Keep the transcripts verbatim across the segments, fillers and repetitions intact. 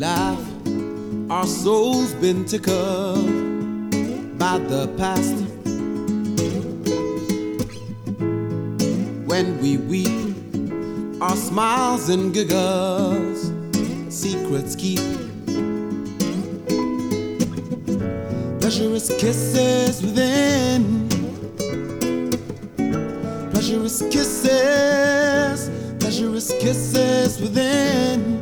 laugh, our souls been tickled by the past. When we weep, our smiles and giggles secrets keep. Pleasurous kisses within, pleasurous kisses, pleasurous kisses within,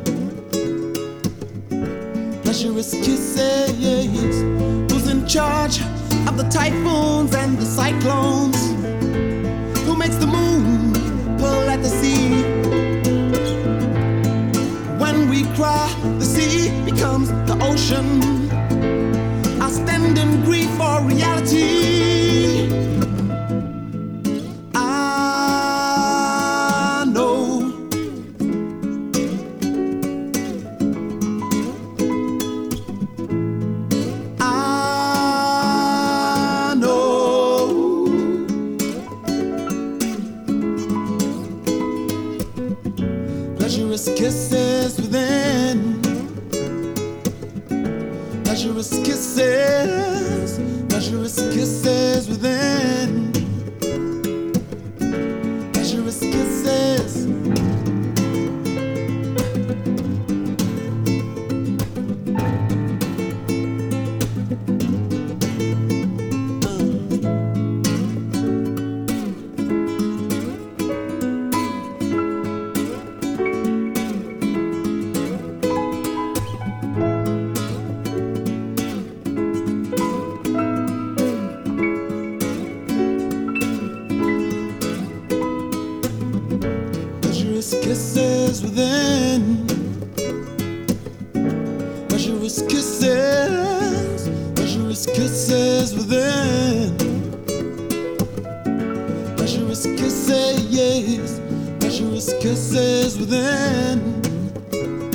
pleasurous kisses. Who's in charge of the typhoons and the cyclones? Who makes the moon pull at the sea? When we cry, the sea becomes the ocean. I stand in grief for reality. I know I know pleasurous kisses within, pleasurous kisses, pleasurous kisses within, pleasurous kisses. Pleasurous kisses within, pleasurous kisses, pleasurous kisses within, pleasurous kisses, yes, pleasurous kisses within,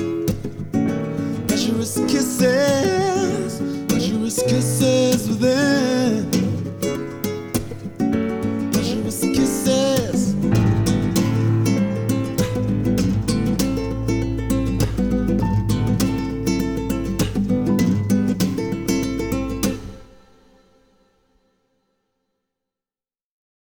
pleasurous kisses, pleasurous kisses within.